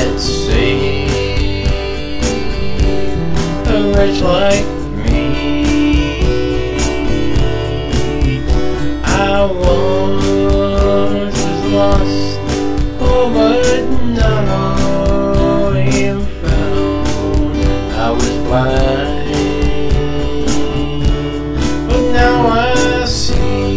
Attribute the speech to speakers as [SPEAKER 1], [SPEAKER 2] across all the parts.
[SPEAKER 1] that saved a wretch like me. I once was lost, oh, but now I am found. I was blind, but now I see.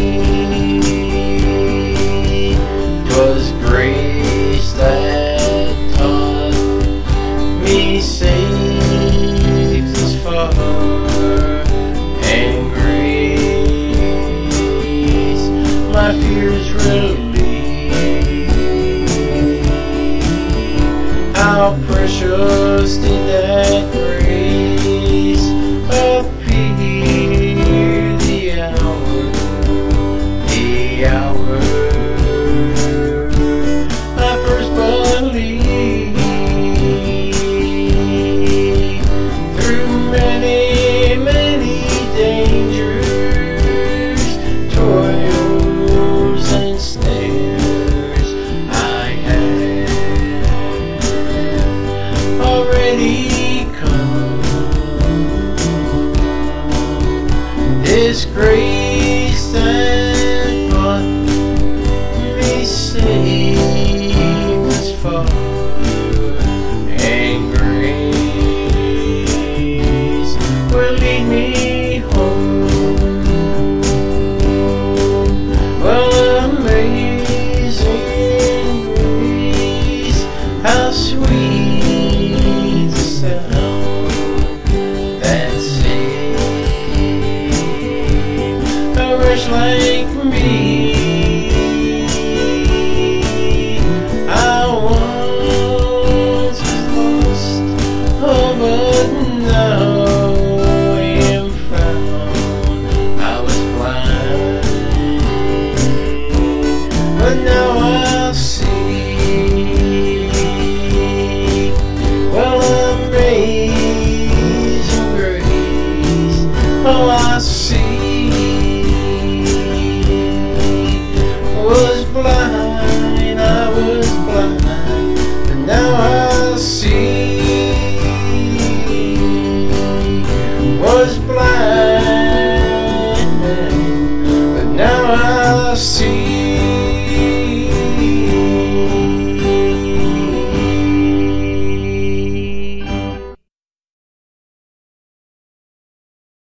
[SPEAKER 1] 'Twas grace that taught me safe this far, and grace my fears relieved. How precious did that